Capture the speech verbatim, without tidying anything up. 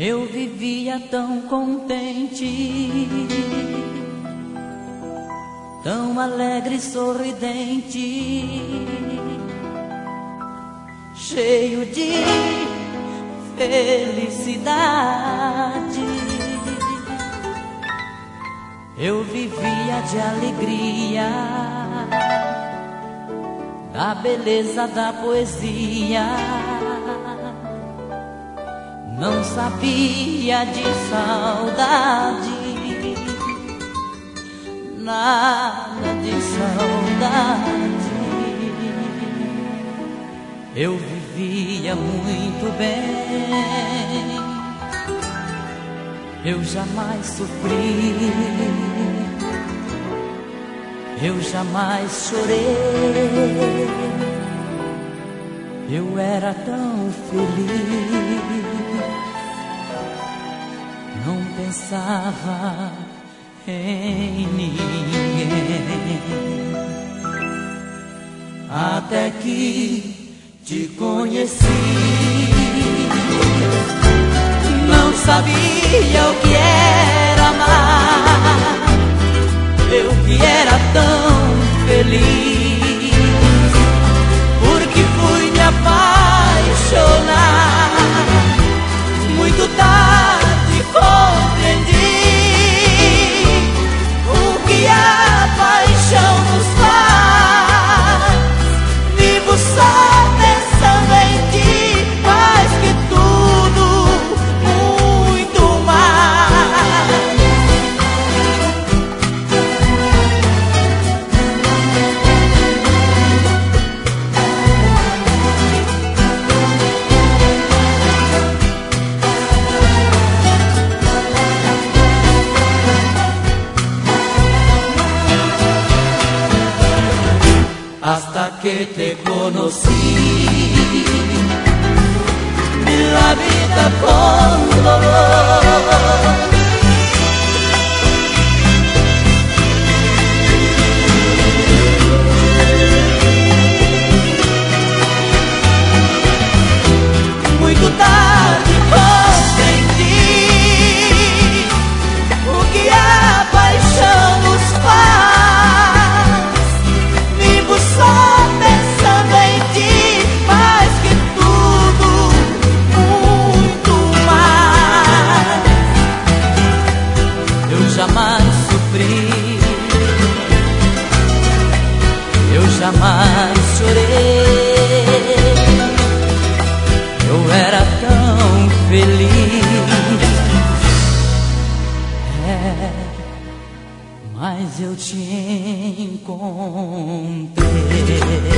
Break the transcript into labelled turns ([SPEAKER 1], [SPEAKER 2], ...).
[SPEAKER 1] Eu vivia tão contente, tão alegre e sorridente, cheio de felicidade. Eu vivia de alegria, da beleza da poesia. Não sabia de saudade, nada de saudade. Eu vivia muito bem, eu jamais sofri, eu jamais chorei. Eu era tão feliz, não pensava em ninguém. Até que te conheci, não sabia o que era amar, eu que era tão feliz, porque fui me apaixonar. Muito tarde compreendi o que a paixão nos faz. Vivo só pensando em ti, mais que tudo, muito mais. Hasta que te conocí, vi la vida con dolor. Muito tarde compreendi o que a paixão nos faz. Vivo só pensando em ti, mais que tudo, muito mais. Eu jamais sofri, eu jamais chorei. Eu era tão feliz, é, mas eu te encontrei.